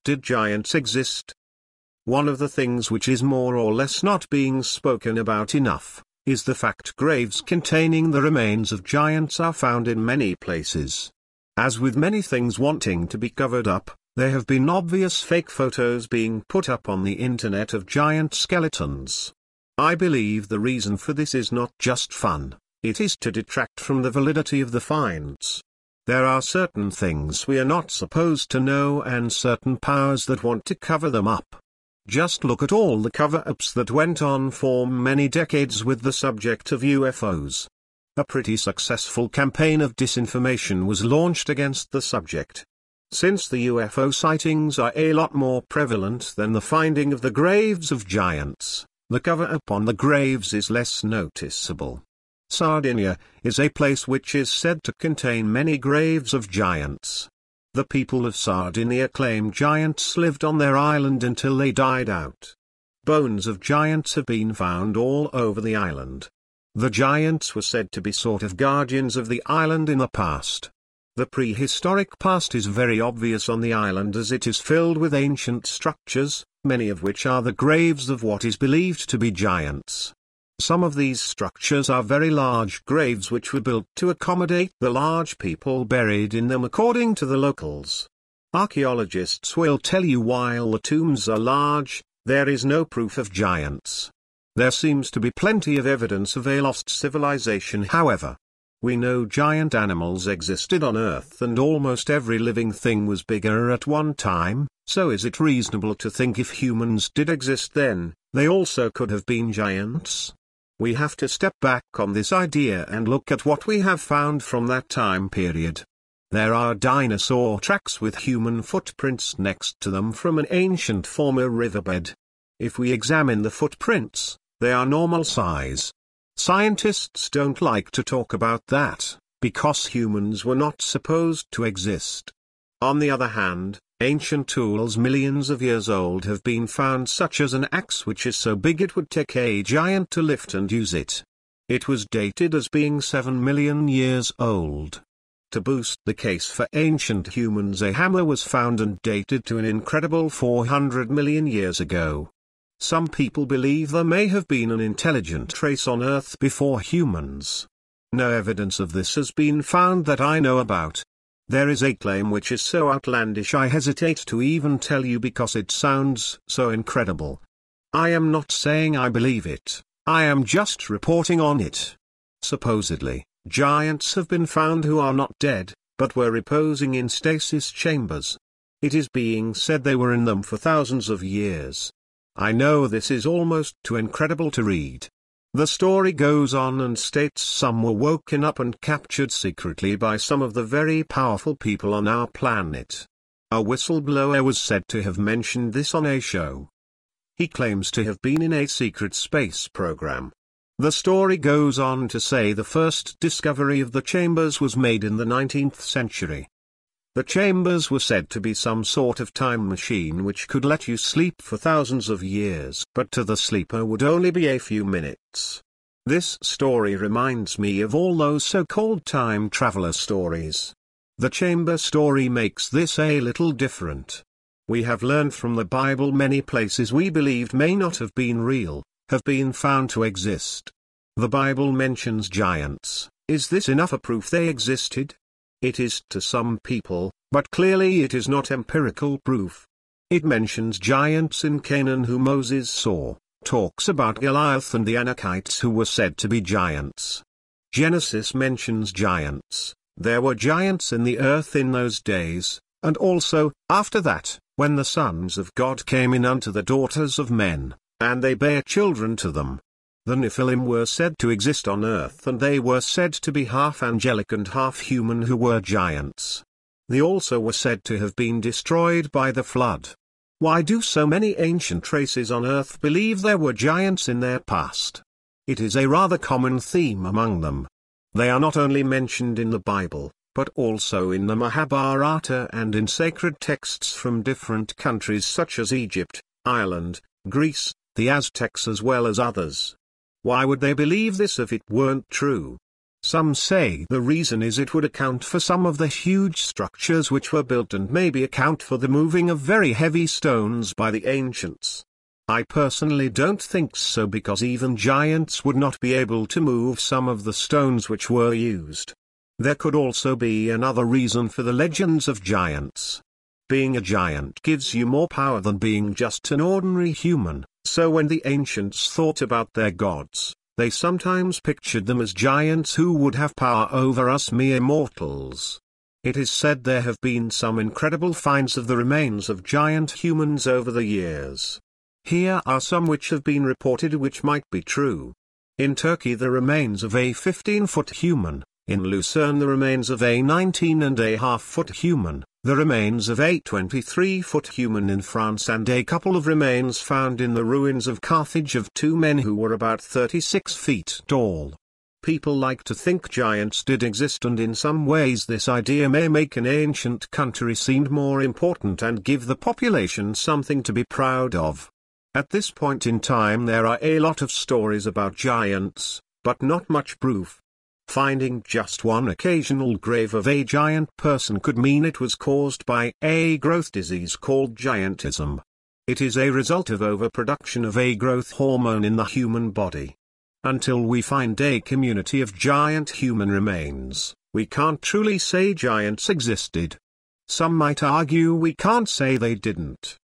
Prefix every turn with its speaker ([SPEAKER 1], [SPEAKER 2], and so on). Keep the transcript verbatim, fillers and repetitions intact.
[SPEAKER 1] did giants exist? One of the things which is more or less not being spoken about enough, is the fact graves containing the remains of giants are found in many places. As with many things wanting to be covered up, there have been obvious fake photos being put up on the internet of giant skeletons. I believe the reason for this is not just fun, it is to detract from the validity of the finds. There are certain things we are not supposed to know and certain powers that want to cover them up. Just look at all the cover-ups that went on for many decades with the subject of U F Os. A pretty successful campaign of disinformation was launched against the subject. Since the U F O sightings are a lot more prevalent than the finding of the graves of giants, the cover-up on the graves is less noticeable. Sardinia is a place which is said to contain many graves of giants. The people of Sardinia claim giants lived on their island until they died out. Bones of giants have been found all over the island. The giants were said to be sort of guardians of the island in the past. The prehistoric past is very obvious on the island as it is filled with ancient structures, many of which are the graves of what is believed to be giants. Some of these structures are very large graves which were built to accommodate the large people buried in them according to the locals. Archaeologists will tell you while the tombs are large, there is no proof of giants. There seems to be plenty of evidence of a lost civilization however. We know giant animals existed on Earth and almost every living thing was bigger at one time, so is it reasonable to think if humans did exist then, they also could have been giants? We have to step back on this idea and look at what we have found from that time period. There are dinosaur tracks with human footprints next to them from an ancient former riverbed. If we examine the footprints, they are normal size. Scientists don't like to talk about that, because humans were not supposed to exist. On the other hand, ancient tools millions of years old have been found such as an axe which is so big it would take a giant to lift and use it. It was dated as being seven million years old. To boost the case for ancient humans, a hammer was found and dated to an incredible four hundred million years ago. Some people believe there may have been an intelligent race on Earth before humans. No evidence of this has been found that I know about. There is a claim which is so outlandish I hesitate to even tell you because it sounds so incredible. I am not saying I believe it, I am just reporting on it. Supposedly, giants have been found who are not dead, but were reposing in stasis chambers. It is being said they were in them for thousands of years. I know this is almost too incredible to read. The story goes on and states some were woken up and captured secretly by some of the very powerful people on our planet. A whistleblower was said to have mentioned this on a show. He claims to have been in a secret space program. The story goes on to say the first discovery of the chambers was made in the nineteenth century. The chambers were said to be some sort of time machine which could let you sleep for thousands of years, but to the sleeper would only be a few minutes. This story reminds me of all those so-called time traveler stories. The chamber story makes this a little different. We have learned from the Bible many places we believed may not have been real, have been found to exist. The Bible mentions giants. Is this enough a proof they existed? It is to some people, but clearly it is not empirical proof. It mentions giants in Canaan who Moses saw, talks about Goliath and the Anakites who were said to be giants. Genesis mentions giants. There were giants in the earth in those days, and also, after that, when the sons of God came in unto the daughters of men, and they bare children to them. The Nephilim were said to exist on earth and they were said to be half angelic and half human who were giants. They also were said to have been destroyed by the flood. Why do so many ancient races on earth believe there were giants in their past? It is a rather common theme among them. They are not only mentioned in the Bible, but also in the Mahabharata and in sacred texts from different countries such as Egypt, Ireland, Greece, the Aztecs as well as others. Why would they believe this if it weren't true? Some say the reason is it would account for some of the huge structures which were built and maybe account for the moving of very heavy stones by the ancients. I personally don't think so, because even giants would not be able to move some of the stones which were used. There could also be another reason for the legends of giants. Being a giant gives you more power than being just an ordinary human, so when the ancients thought about their gods, they sometimes pictured them as giants who would have power over us mere mortals. It is said there have been some incredible finds of the remains of giant humans over the years. Here are some which have been reported which might be true. In Turkey the remains of a fifteen-foot human, in Lucerne the remains of a nineteen and a half foot human, the remains of a twenty-three-foot human in France, and a couple of remains found in the ruins of Carthage of two men who were about thirty-six feet tall. People like to think giants did exist, and in some ways this idea may make an ancient country seem more important and give the population something to be proud of. At this point in time there are a lot of stories about giants, but not much proof. Finding just one occasional grave of a giant person could mean it was caused by a growth disease called giantism. It is a result of overproduction of a growth hormone in the human body. Until we find a community of giant human remains, we can't truly say giants existed. Some might argue we can't say they didn't.